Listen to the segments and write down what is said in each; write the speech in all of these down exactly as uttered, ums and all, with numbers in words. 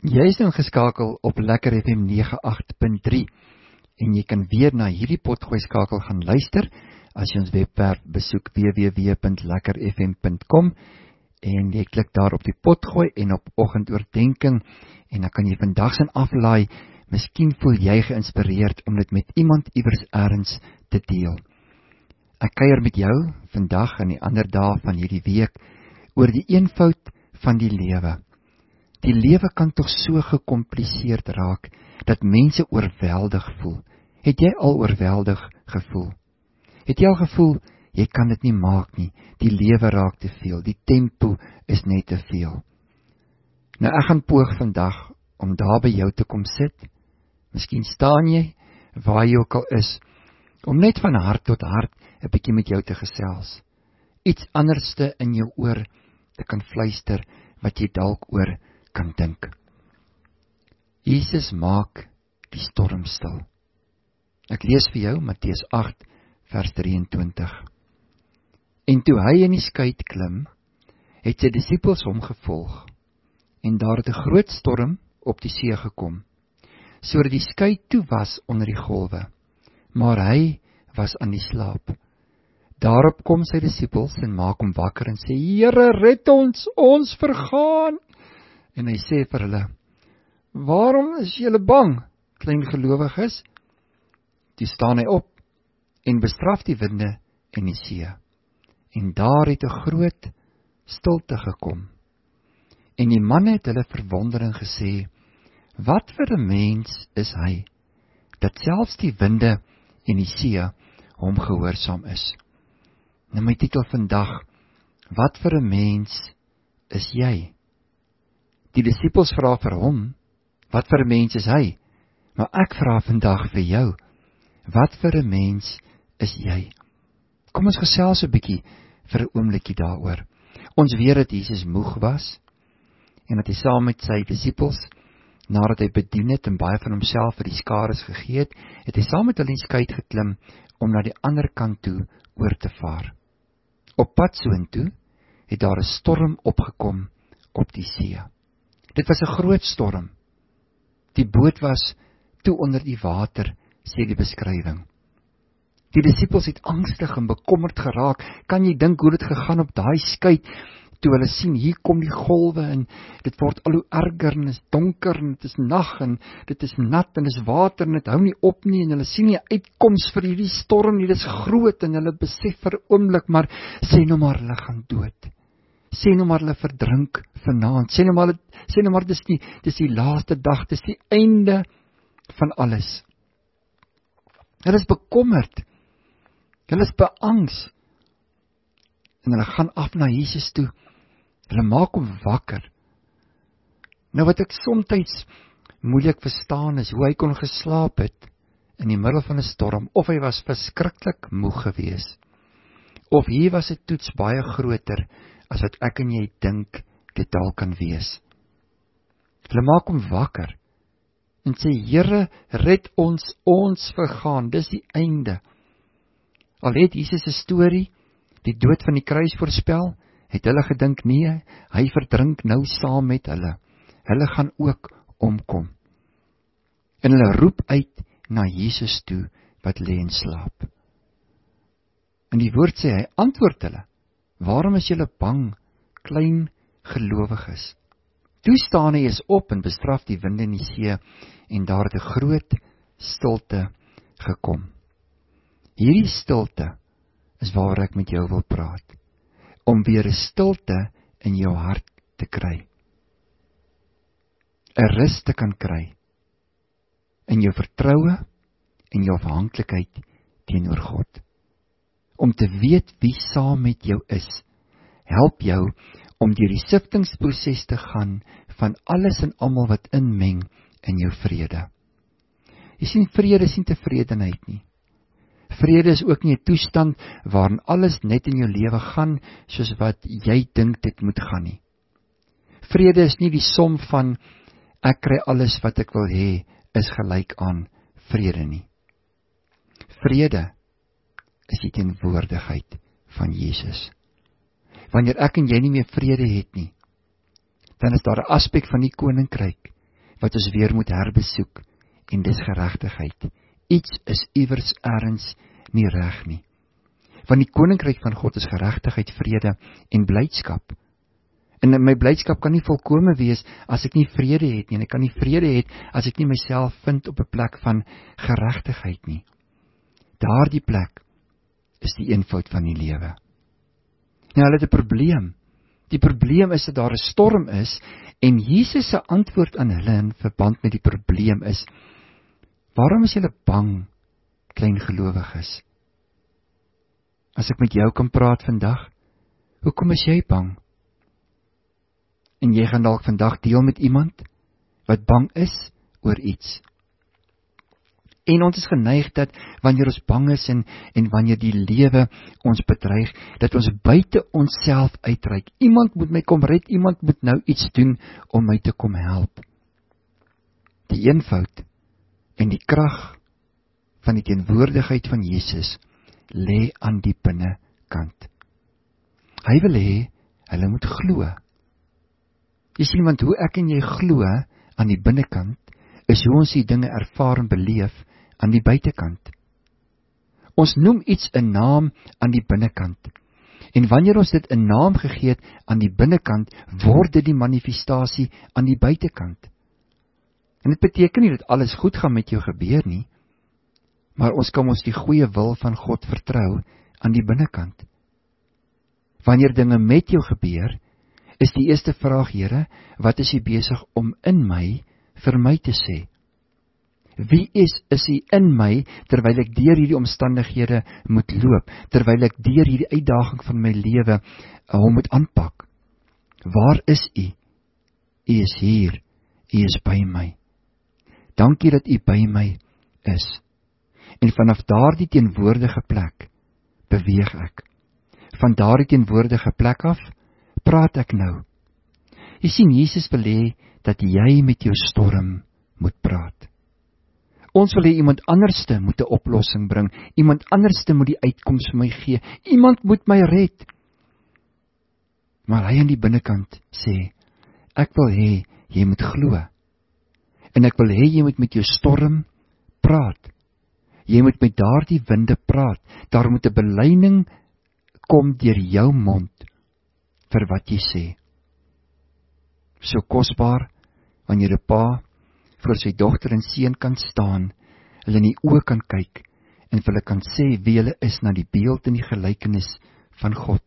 Jy is nou geskakel op Lekker F M nege agt punt drie en jy kan weer na hierdie potgooi skakel gaan luister as jy ons webwerf besoek w w w punt lekker f m punt com en jy klik daar op die potgooi en op oggendoordenkings en dan kan jy vandag sin aflaai. Miskien voel jy geïnspireerd om dit met iemand iewers ergens te deel. Ek kuier met jou vandag en die ander dae van hierdie week oor die eenvoud van die lewe. Die lewe kan tog so gekompliseerd raak, dat mense oorweldig voel. Het jy al oorweldig gevoel? Het jy al gevoel, jy kan dit nie maak nie, die lewe raak te veel, die tempo is net te veel. Nou ek gaan poog vandag, om daar by jou te kom sit. Miskien staan jy, waar jy ook al is, om net van hart tot hart, 'n bietjie met jou te gesels. Iets anderste in jou oor, te kan fluister, wat jy dalk oor kan dink. Jesus maak die storm stil. Ek lees vir jou Matteus agt vers drieëntwintig. En toe hy in die skuit klim, het sy disippels hom gevolg, en daar het 'n groot storm op die see gekom, sodat die skuit toe was onder die golwe, maar hy was aan die slaap. Daarop kom sy disippels en maak hom wakker en sê, Here, red ons, ons vergaan. En hy sê vir hulle, waarom is julle bang, klein gelowiges? Toe staan hy op en bestraf die winde en die see. En daar het 'n groot stilte gekom. En die manne het hulle verwondering gesê, wat vir 'n mens is hy, dat selfs die winde en die see hom gehoorsaam is. Nou my titel vandag, wat vir 'n mens is jy? Die disippels vra vir hom, wat vir 'n mens is hy? Maar ek vra vandag vir jou, wat vir 'n mens is jy? Kom ons gesels 'n bietjie vir 'n oombliekie daaroor. Ons weet dat Jesus moeg was, en dat hy saam met sy disippels, nadat hy bedien het en baie van homself vir die skares gegee het, het hy saam met hulle in die skuit geklim, om na die ander kant toe oor te vaar. Op pad soontoe, het daar 'n storm opgekom op die see. Dit was 'n groot storm. Die boot was toe onder die water, sê die beskrywing. Die disippels het angstig en bekommerd geraak. Kan jy dink hoe dit gegaan op daai skuit, toe hulle sien, hier kom die golwe, en dit word al hoe erger, en is donker, en dit is nag, en dit is nat, en is water, en dit hou nie op nie, en hulle sien nie uitkoms vir hierdie storm nie, dit is groot, en hulle besef vir 'n oomblik, maar sê nou maar, hulle gaan dood. Sê nou maar, hulle verdrink vanaand, sê nou maar, sê nou maar, dis die, dis die laaste dag, dis die einde van alles. Hulle is bekommerd, hulle is beangs, en hulle gaan af na Jesus toe, hulle maak hom wakker. Nou wat ek soms moeilik verstaan is, hoe hy kon geslaap het, in die middel van 'n storm, of hy was verskriklik moeg gewees, of hier was 'n toets baie groter, as wat ek en jy dink, dit dalk kan wees. Hulle maak hom wakker, en sê, Here, red ons, ons vergaan, dis die einde. Al het Jesus 'n storie, die dood van die kruis voorspel, het hulle gedink, nee, hy verdrink nou saam met hulle. Hulle gaan ook omkom. En hulle roep uit na Jesus toe, wat lê en slaap. En die woord sê, hy antwoord hulle, waarom is julle bang, klein gelowiges? Toe staan hy eens op en bestraf die winde in die see, en daar het 'n groot stilte gekom. Hierdie stilte is waar ek met jou wil praat, om weer 'n stilte in jou hart te kry. 'n Rus te kan kry, in jou vertroue en jou afhanklikheid teenoor God. Om te weet wie saam met jou is, help jou om deur die siftingsproses te gaan van alles en almal wat inmeng in jou vrede. Jy sien, vrede is nie tevredenheid nie. Vrede is ook nie 'n toestand waarin alles net in jou lewe gaan soos wat jy dink dit moet gaan nie. Vrede is nie die som van ek kry alles wat ek wil hê is gelyk aan vrede nie. Vrede is die teenwoordigheid van Jesus. Wanneer ek en jy nie meer vrede het nie, dan is daar 'n aspek van die koninkryk wat ons weer moet herbesoek, en dis geregtigheid. Iets is iewers ergens nie reg nie. Want die koninkryk van God is geregtigheid, vrede en blydskap. En my blydskap kan nie volkome wees as ek nie vrede het nie, en ek kan nie vrede het as ek nie myself vind op 'n plek van geregtigheid nie. Daardie plek is die eenvoud van die lewe. Nou, hulle het 'n probleem. Die probleem is dat daar 'n storm is, en Jesus se antwoord aan hulle in verband met die probleem is: waarom is julle bang, klein gelowiges? As ek met jou kan praat vandag, hoekom is jy bang? En jy gaan dalk vandag deel met iemand wat bang is oor iets. En ons is geneig dat wanneer ons bang is en, en wanneer die lewe ons bedreig, dat ons buite onsself uitreik. Iemand moet my kom red, iemand moet nou iets doen om my te kom help. Die eenvoud en die krag van die teenwoordigheid van Jesus lê aan die binnekant. Hy wil hê hulle moet glo. Jy sien, want hoe ek en jy glo aan die binnekant, is hoe ons die dinge ervaar en beleef aan die buitekant. Ons noem iets 'n naam aan die binnekant. En wanneer ons dit 'n naam gegee het aan die binnekant, word dit die manifestasie aan die buitekant. En dit beteken nie dat alles goed gaan met jou gebeur nie, maar ons kan ons die goeie wil van God vertrou aan die binnekant. Wanneer dinge met jou gebeur, is die eerste vraag: Here, wat is U besig om in my vir my te sê? Wie is, is U in my, terwyl ek deur hierdie omstandighede moet loop, terwyl ek deur hierdie uitdaging van my lewe hom moet aanpak? Waar is U? U is hier, U is by my. Dankie dat U by my is. En vanaf daardie teenwoordige plek beweeg ek. Van daardie teenwoordige plek af praat ek nou. Jy sien, Jesus wil hê dat jy met jou storm moet praat. Ons wil hê iemand anderste moet 'n oplossing bring, iemand anderste moet die uitkoms vir my gee, iemand moet my red. Maar hy aan die binnekant sê, ek wil hê jy moet glo. En ek wil hê jy moet met jou storm praat. Jy moet met daardie winde praat. Daar moet 'n belyning kom deur jou mond vir wat jy sê. So kosbaar wanneer 'n pa voor sy dogter en seun kan staan, hulle in die oë kan kyk en vir hulle kan sê wie hulle is na die beeld en die gelykenis van God.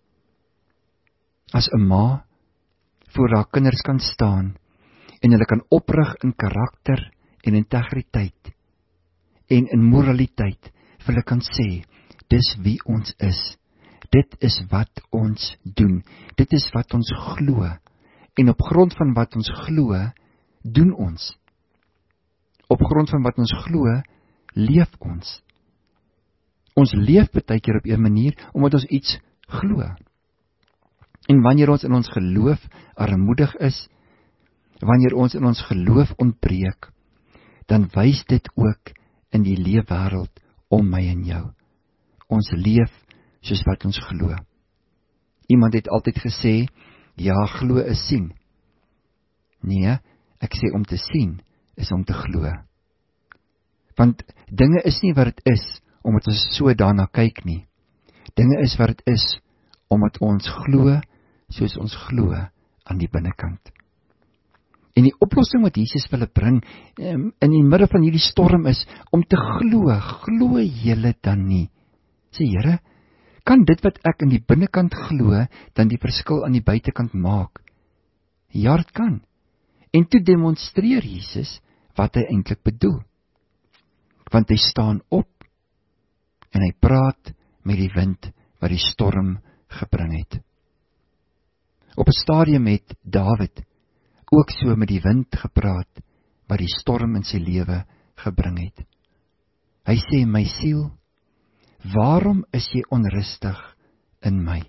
As 'n ma voor haar kinders kan staan en hulle kan oprig in karakter en integriteit en in moraliteit, vir hulle kan sê, dis wie ons is. Dit is wat ons doen. Dit is wat ons glo. En op grond van wat ons glo, doen ons. Op grond van wat ons glo, leef ons. Ons leef baie keer op 'n manier omdat ons iets glo. En wanneer ons in ons geloof armoedig is, wanneer ons in ons geloof ontbreek, dan wys dit ook in die leefwêreld om my en jou. Ons leef soos wat ons glo. Iemand het altyd gesê, ja, glo is sien. Nee, ek sê om te sien is om te glo. Want dinge is nie wat dit is omdat ons so daarna kyk nie. Dinge is wat dit is omdat ons glo soos ons glo aan die binnekant. En die oplossing wat Jesus wil bring in die middel van hierdie storm is om te glo. Glo julle dan nie? Sê Here, kan dit wat ek in die binnekant glo dan die verskil aan die buitekant maak? Ja, dit kan. En toe demonstreer Jesus wat hy eintlik bedoel. Want hy staan op en hy praat met die wind wat die storm gebring het. Op 'n stadium het Dawid ook so met die wind gepraat wat die storm in sy lewe gebring het. Hy sê, my siel, waarom is jy onrustig in my?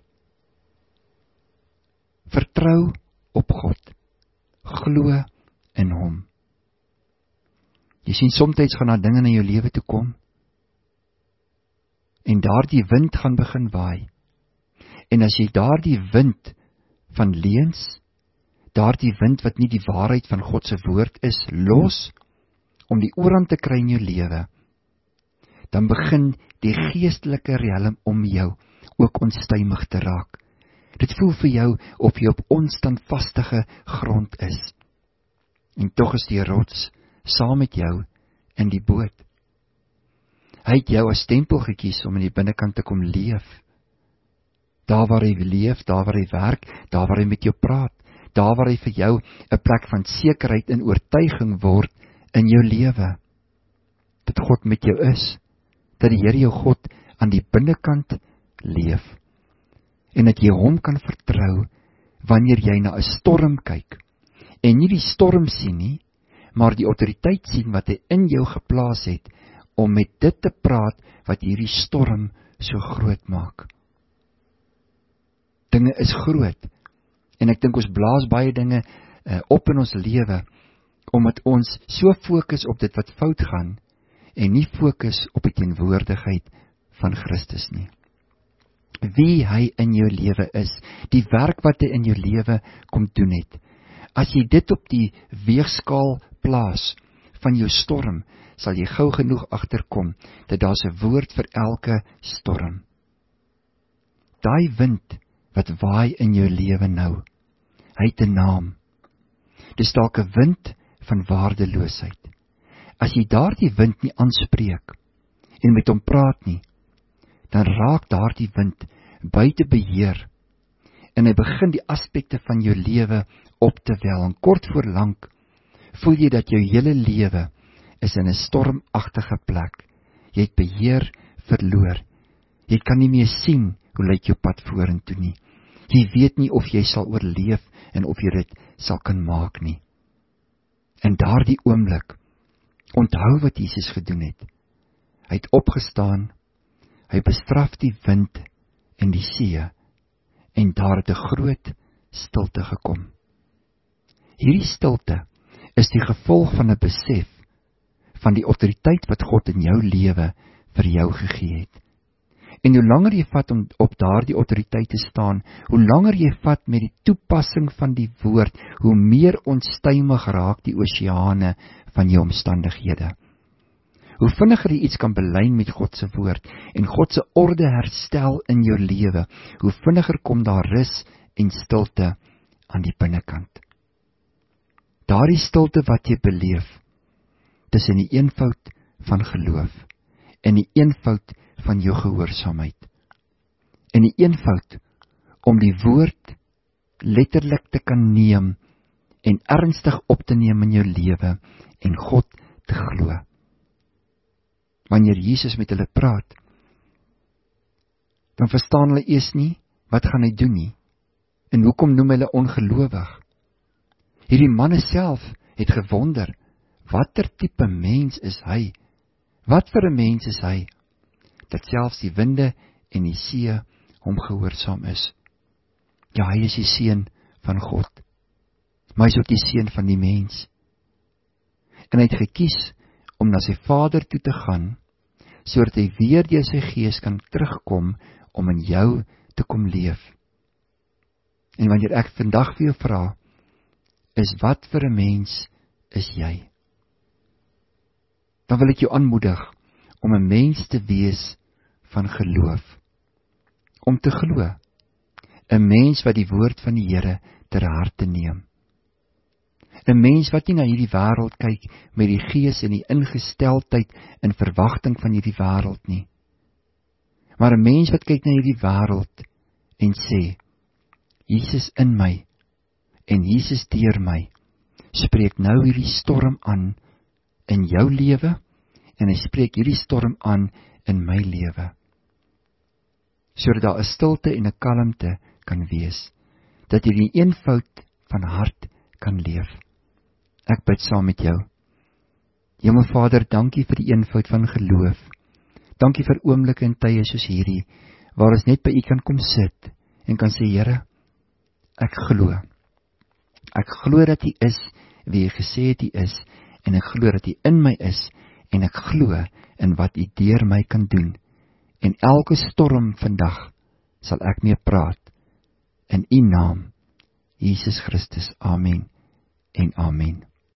Vertrou op God. Glo in hom. Jy sien, soms gaan daar dinge na jou lewe toe kom en daardie wind gaan begin waai. En as jy daardie wind van leuns, daardie wind wat nie die waarheid van God se woord is, los, om die oorhand te kry in jou lewe, dan begin die geestelike riem om jou ook onstuimig te raak. Dit voel vir jou of jy op onstandvastige grond is. En tog is die rots saam met jou in die boot. Hy het jou as tempel gekies om in die binnekant te kom leef. Daar waar hy leef, daar waar hy werk, daar waar hy met jou praat, daar waar hy vir jou 'n plek van sekerheid en oortuiging word in jou lewe. Dat God met jou is, dat die Here jou God aan die binnekant leef, en dat jy hom kan vertrou, wanneer jy na 'n storm kyk, en nie die storm sien nie, maar die autoriteit sien wat hy in jou geplaas het, om met dit te praat, wat hierdie storm so groot maak. Dinge is groot, en ek dink ons blaas baie dinge uh, op in ons lewe, omdat ons so fokus op dit wat fout gaan, en nie fokus op die teenwoordigheid van Christus nie. Wie hy in jou lewe is, die werk wat hy in jou lewe kom doen het. As jy dit op die weegskaal plaas van jou storm, sal jy gou genoeg agterkom, dat daar 'n woord vir elke storm. Daai wind wat waai in jou lewe nou, hy het 'n naam. Dis dalk 'n wind van waardeloosheid. As jy daardie wind nie aanspreek, en met hom praat nie, dan raak daardie wind buite beheer, en hy begin die aspekte van jou lewe op te wel, en kort voor lank, voel jy dat jou hele lewe is in 'n stormagtige plek. Jy het beheer verloor. Jy kan nie meer sien hoe lyk jou pad vorentoe nie. Jy weet nie of jy sal oorleef, en of jy dit sal kan maak nie. In daardie oomblik, onthou wat Jesus gedoen het. Hy het opgestaan, hy bestraf die wind en die see, en daar het 'n groot stilte gekom. Hierdie stilte is die gevolg van 'n besef van die autoriteit wat God in jou lewe vir jou gegee het. En hoe langer jy vat om op daardie autoriteit te staan, hoe langer jy vat met die toepassing van die woord, hoe meer onstuimig raak die oseane van jou omstandighede. Hoe vinniger jy iets kan belyn met God se woord, en God se orde herstel in jou lewe, hoe vinniger kom daar rus en stilte aan die binnekant. Daardie stilte wat jy beleef, tussen die eenvoud van geloof, en die eenvoud van jou gehoorsaamheid, en die eenvoud om die woord letterlik te kan neem, en ernstig op te neem in jou lewe, en God te glo. Wanneer Jesus met hulle praat, dan verstaan hulle eers nie, wat gaan hy doen nie, en hoekom noem hulle ongelowig. Hierdie manne self het gewonder, watter tipe mens is hy? Wat vir 'n mens is hy? Dat selfs die winde en die see hom gehoorsaam is. Ja, hy is die seun van God, maar hy is ook die seun van die mens. En hy het gekies om na sy Vader toe te gaan, sodat hy weer deur sy gees kan terugkom om in jou te kom leef. En wanneer ek vandag vir jou vra, is wat vir 'n mens is jy? Dan wil ek jou aanmoedig om 'n mens te wees van geloof. Om te glo. 'n Mens wat die woord van die Here ter harte neem. 'n Mens wat nie na hierdie wêreld kyk met die gees en die ingesteldheid en verwagting van hierdie wêreld nie. Maar 'n mens wat kyk na hierdie wêreld en sê, Jesus in my en Jesus deur my spreek nou hierdie storm aan in jou lewe, en hy spreek hierdie storm aan in my lewe. Sodat daar 'n stilte en 'n kalmte kan wees, dat jy die eenvoud van hart kan leef. Ek bid saam met jou. Hemelvader, dankie vir die eenvoud van geloof. Dankie vir oomblikke en tye soos hierdie, waar ons net by U kan kom sit, en kan sê, Here, ek glo. Ek glo dat U is wie U gesê het U is, en ek glo dat U in my is, en ek glo in wat U deur my kan doen. En elke storm vandag sal ek mee praat, in U naam, Jesus Christus. Amen en amen.